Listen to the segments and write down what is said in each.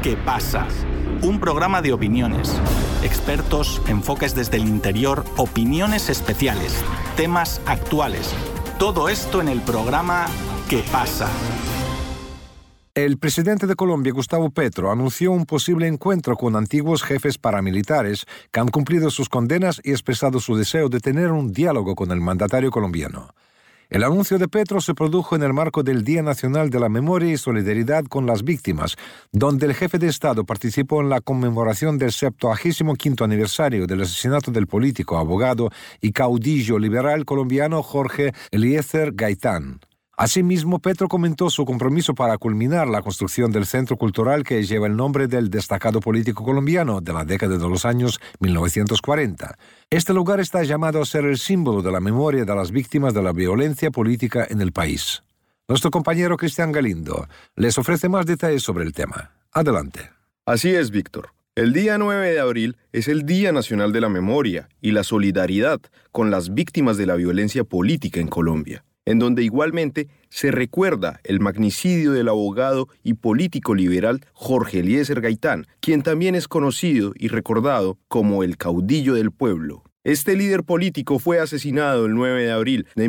¿Qué pasa? Un programa de opiniones, expertos, enfoques desde el interior, opiniones especiales, temas actuales. Todo esto en el programa ¿Qué pasa? El presidente de Colombia, Gustavo Petro, anunció un posible encuentro con antiguos jefes paramilitares que han cumplido sus condenas y expresado su deseo de tener un diálogo con el mandatario colombiano. El anuncio de Petro se produjo en el marco del Día Nacional de la Memoria y Solidaridad con las Víctimas, donde el jefe de Estado participó en la conmemoración del 75º aniversario del asesinato del político, abogado y caudillo liberal colombiano Jorge Eliezer Gaitán. Asimismo, Petro comentó su compromiso para culminar la construcción del centro cultural que lleva el nombre del destacado político colombiano de la década de los años 1940. Este lugar está llamado a ser el símbolo de la memoria de las víctimas de la violencia política en el país. Nuestro compañero Cristian Galindo les ofrece más detalles sobre el tema. Adelante. Así es, Víctor. El día 9 de abril es el Día Nacional de la Memoria y la Solidaridad con las víctimas de la violencia política en Colombia, en donde igualmente se recuerda el magnicidio del abogado y político liberal Jorge Eliezer Gaitán, quien también es conocido y recordado como el caudillo del pueblo. Este líder político fue asesinado el 9 de abril de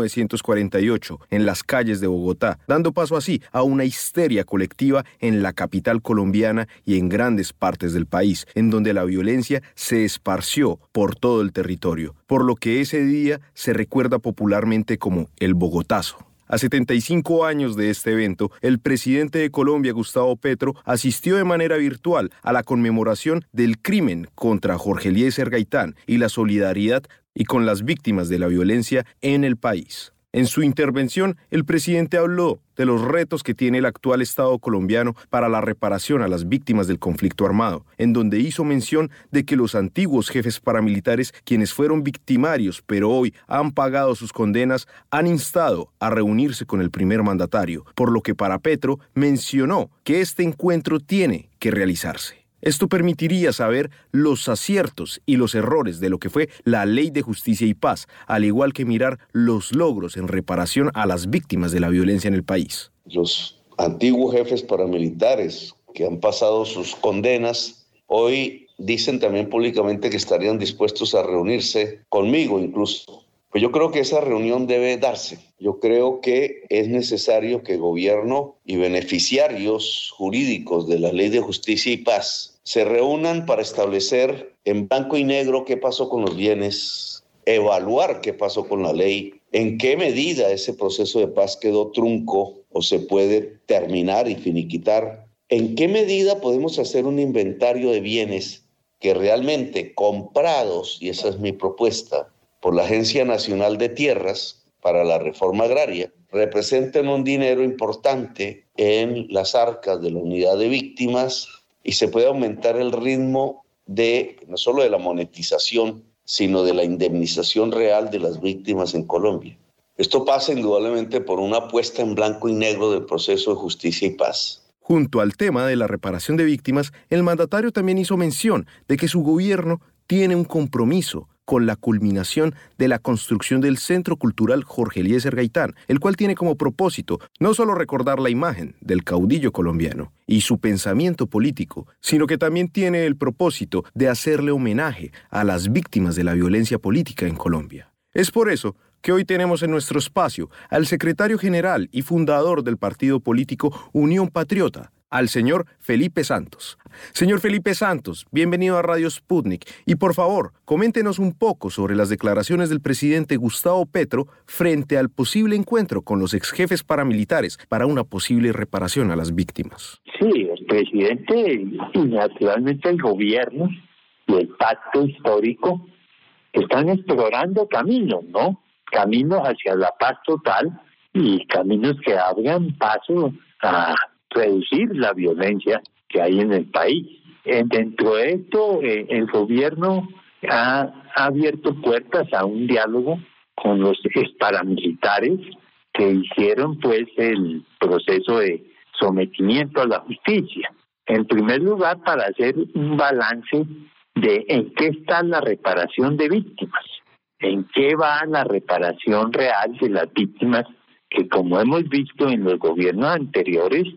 1948 en las calles de Bogotá, dando paso así a una histeria colectiva en la capital colombiana y en grandes partes del país, en donde la violencia se esparció por todo el territorio, por lo que ese día se recuerda popularmente como el Bogotazo. A 75 años de este evento, el presidente de Colombia, Gustavo Petro, asistió de manera virtual a la conmemoración del crimen contra Jorge Eliezer Gaitán y la solidaridad y con las víctimas de la violencia en el país. En su intervención, el presidente habló de los retos que tiene el actual Estado colombiano para la reparación a las víctimas del conflicto armado, en donde hizo mención de que los antiguos jefes paramilitares, quienes fueron victimarios pero hoy han pagado sus condenas, han instado a reunirse con el primer mandatario, por lo que para Petro mencionó que este encuentro tiene que realizarse. Esto permitiría saber los aciertos y los errores de lo que fue la Ley de Justicia y Paz, al igual que mirar los logros en reparación a las víctimas de la violencia en el país. Los antiguos jefes paramilitares que han pasado sus condenas, hoy dicen también públicamente que estarían dispuestos a reunirse conmigo incluso. Pues yo creo que esa reunión debe darse. Yo creo que es necesario que gobierno y beneficiarios jurídicos de la Ley de Justicia y Paz se reúnan para establecer en blanco y negro qué pasó con los bienes, evaluar qué pasó con la ley, en qué medida ese proceso de paz quedó trunco o se puede terminar y finiquitar, en qué medida podemos hacer un inventario de bienes que realmente comprados, y esa es mi propuesta, por la Agencia Nacional de Tierras para la Reforma Agraria, representan un dinero importante en las arcas de la unidad de víctimas y se puede aumentar el ritmo de no solo de la monetización, sino de la indemnización real de las víctimas en Colombia. Esto pasa indudablemente por una puesta en blanco y negro del proceso de justicia y paz. Junto al tema de la reparación de víctimas, el mandatario también hizo mención de que su gobierno tiene un compromiso con la culminación de la construcción del Centro Cultural Jorge Eliezer Gaitán, el cual tiene como propósito no solo recordar la imagen del caudillo colombiano y su pensamiento político, sino que también tiene el propósito de hacerle homenaje a las víctimas de la violencia política en Colombia. Es por eso que hoy tenemos en nuestro espacio al secretario general y fundador del partido político Unión Patriota, al señor Felipe Santos. Señor Felipe Santos, bienvenido a Radio Sputnik y por favor, coméntenos un poco sobre las declaraciones del presidente Gustavo Petro frente al posible encuentro con los exjefes paramilitares para una posible reparación a las víctimas. Sí, el presidente y naturalmente el gobierno y el pacto histórico están explorando caminos, ¿no? Caminos hacia la paz total y caminos que abran paso a reducir la violencia que hay en el país. Dentro de esto, el gobierno ha abierto puertas a un diálogo con los paramilitares que hicieron pues el proceso de sometimiento a la justicia. En primer lugar, para hacer un balance de en qué está la reparación de víctimas, en qué va la reparación real de las víctimas que, como hemos visto en los gobiernos anteriores,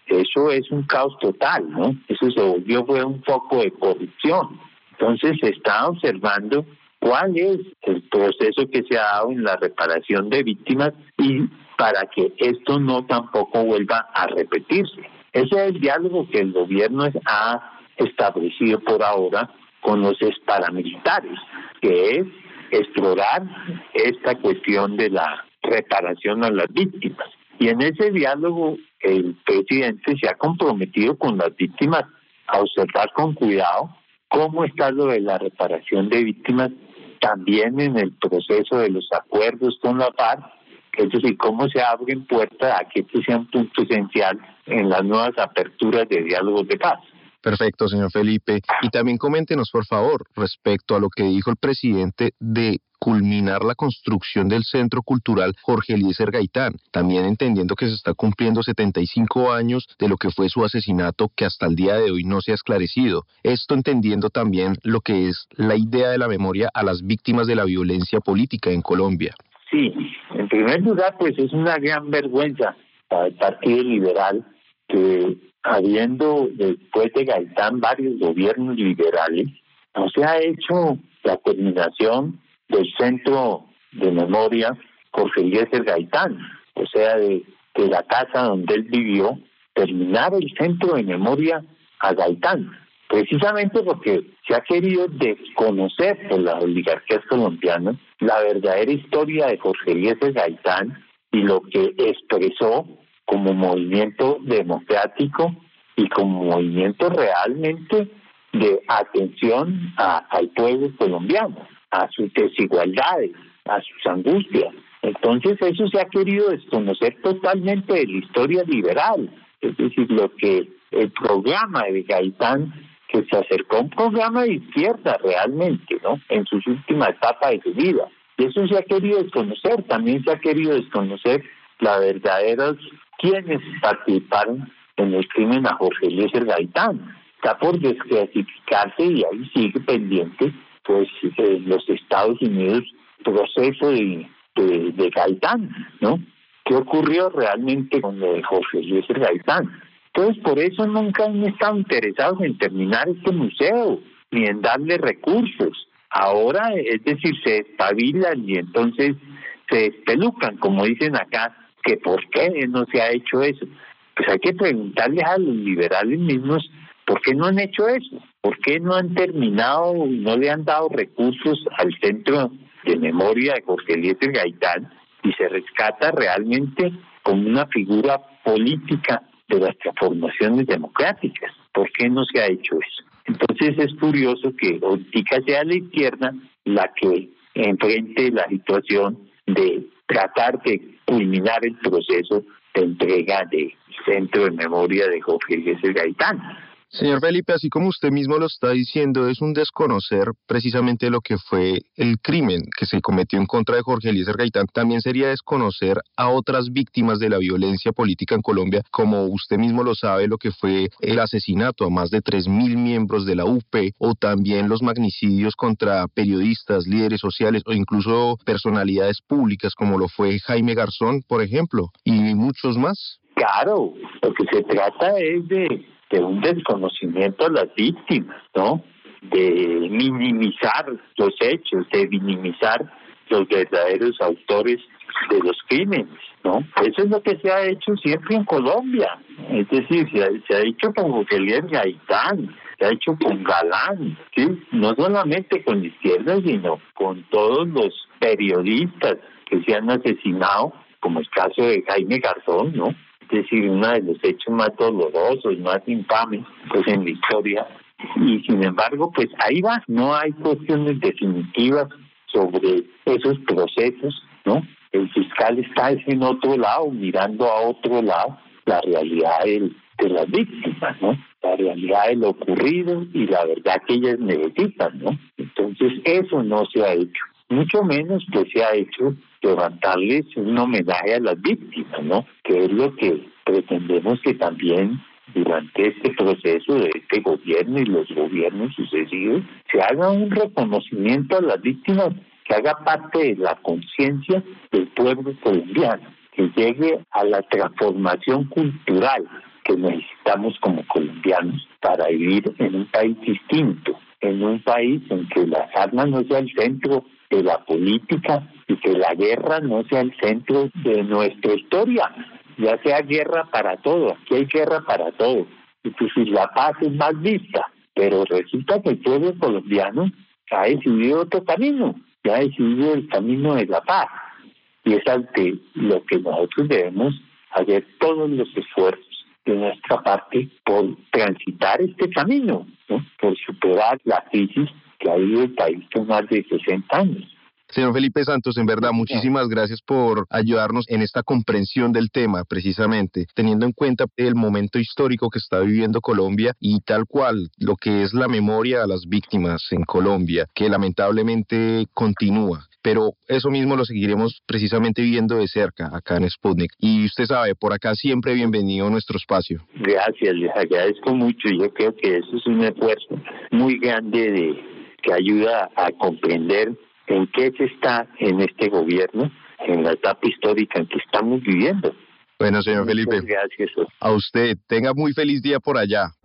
eso es un caos total, ¿no? Eso fue un foco de corrupción. Entonces se está observando cuál es el proceso que se ha dado en la reparación de víctimas y para que esto no tampoco vuelva a repetirse. Ese es el diálogo que el gobierno ha establecido por ahora con los paramilitares, que es explorar esta cuestión de la reparación a las víctimas. Y en ese diálogo el presidente se ha comprometido con las víctimas a observar con cuidado cómo está lo de la reparación de víctimas también en el proceso de los acuerdos con la FARC, es decir, cómo se abren puertas a que este sea un punto esencial en las nuevas aperturas de diálogos de paz. Perfecto, señor Felipe. Y también coméntenos, por favor, respecto a lo que dijo el presidente de culminar la construcción del Centro Cultural Jorge Eliezer Gaitán, también entendiendo que se está cumpliendo 75 años de lo que fue su asesinato, que hasta el día de hoy no se ha esclarecido. Esto entendiendo también lo que es la idea de la memoria a las víctimas de la violencia política en Colombia. Sí, en primer lugar, pues es una gran vergüenza para el Partido Liberal que, habiendo después de Gaitán varios gobiernos liberales, no se ha hecho la terminación del Centro de Memoria Jorge Eliezer Gaitán, o sea, de la casa donde él vivió, terminar el Centro de Memoria a Gaitán, precisamente porque se ha querido desconocer por las oligarquías colombianas la verdadera historia de Jorge Eliezer Gaitán y lo que expresó como movimiento democrático y como movimiento realmente de atención al pueblo colombiano, a sus desigualdades, a sus angustias. Entonces eso se ha querido desconocer totalmente de la historia liberal, es decir, lo que el programa de Gaitán, que se acercó a un programa de izquierda realmente, ¿no?, en sus últimas etapas de su vida. Y eso se ha querido desconocer. También se ha querido desconocer la verdadera quienes participaron en el crimen a Jorge Eliezer Gaitán. Está por desclasificarse y ahí sigue pendiente, pues, en los Estados Unidos, proceso de Gaitán, ¿no? ¿Qué ocurrió realmente con lo de Jorge Eliezer Gaitán? Entonces, por eso nunca han estado interesados en terminar este museo, ni en darle recursos. Ahora, es decir, se espabilan y entonces se despelucan, como dicen acá, que por qué no se ha hecho eso. Pues hay que preguntarles a los liberales mismos por qué no han hecho eso, por qué no han terminado y no le han dado recursos al Centro de Memoria de Jorge Eliezer Gaitán y se rescata realmente como una figura política de las transformaciones democráticas. ¿Por qué no se ha hecho eso? Entonces es curioso que ahorita sea la izquierda la que enfrente la situación de tratar de culminar el proceso de entrega del Centro de Memoria de Jorge Eliezer Gaitán. Señor Felipe, así como usted mismo lo está diciendo, es un desconocer precisamente lo que fue el crimen que se cometió en contra de Jorge Eliezer Gaitán. También sería desconocer a otras víctimas de la violencia política en Colombia, como usted mismo lo sabe, lo que fue el asesinato a más de 3.000 miembros de la UP, o también los magnicidios contra periodistas, líderes sociales o incluso personalidades públicas, como lo fue Jaime Garzón, por ejemplo, y muchos más. Claro, lo que se trata es de un desconocimiento a las víctimas, ¿no? De minimizar los hechos, de minimizar los verdaderos autores de los crímenes, ¿no? Eso es lo que se ha hecho siempre en Colombia. Es decir, se ha hecho con Jorge Eliezer Gaitán, se ha hecho con Galán, ¿sí? No solamente con la izquierda, sino con todos los periodistas que se han asesinado, como el caso de Jaime Garzón, ¿no? Es decir, uno de los hechos más dolorosos, más infames, pues, en la historia. Y sin embargo, pues ahí va, no hay cuestiones definitivas sobre esos procesos, ¿no? El fiscal está en otro lado, mirando a otro lado la realidad de las víctimas, ¿no? La realidad de lo ocurrido y la verdad que ellas necesitan, ¿no? Entonces, eso no se ha hecho. Mucho menos que se ha hecho levantarles un homenaje a las víctimas, ¿no? Que es lo que pretendemos que también durante este proceso de este gobierno y los gobiernos sucesivos se haga un reconocimiento a las víctimas que haga parte de la conciencia del pueblo colombiano, que llegue a la transformación cultural que necesitamos como colombianos para vivir en un país distinto, en un país en que las armas no sea el centro de la política y que la guerra no sea el centro de nuestra historia, ya sea guerra para todo, aquí hay guerra para todo, entonces la paz es más vista, pero resulta que el pueblo colombiano ha decidido otro camino, ya ha decidido el camino de la paz, y es ante lo que nosotros debemos hacer todos los esfuerzos de nuestra parte por transitar este camino, ¿no? Por superar la crisis que ha vivido el país por más de 60 años. Señor Felipe Santos, en verdad, muchísimas gracias por ayudarnos en esta comprensión del tema, precisamente, teniendo en cuenta el momento histórico que está viviendo Colombia y tal cual lo que es la memoria a las víctimas en Colombia, que lamentablemente continúa. Pero eso mismo lo seguiremos precisamente viendo de cerca acá en Sputnik. Y usted sabe, por acá siempre bienvenido a nuestro espacio. Gracias, les agradezco mucho. Yo creo que eso es un esfuerzo muy grande que ayuda a comprender en qué se está en este gobierno, en la etapa histórica en que estamos viviendo. Bueno, señor Felipe, gracias. A usted, tenga muy feliz día por allá.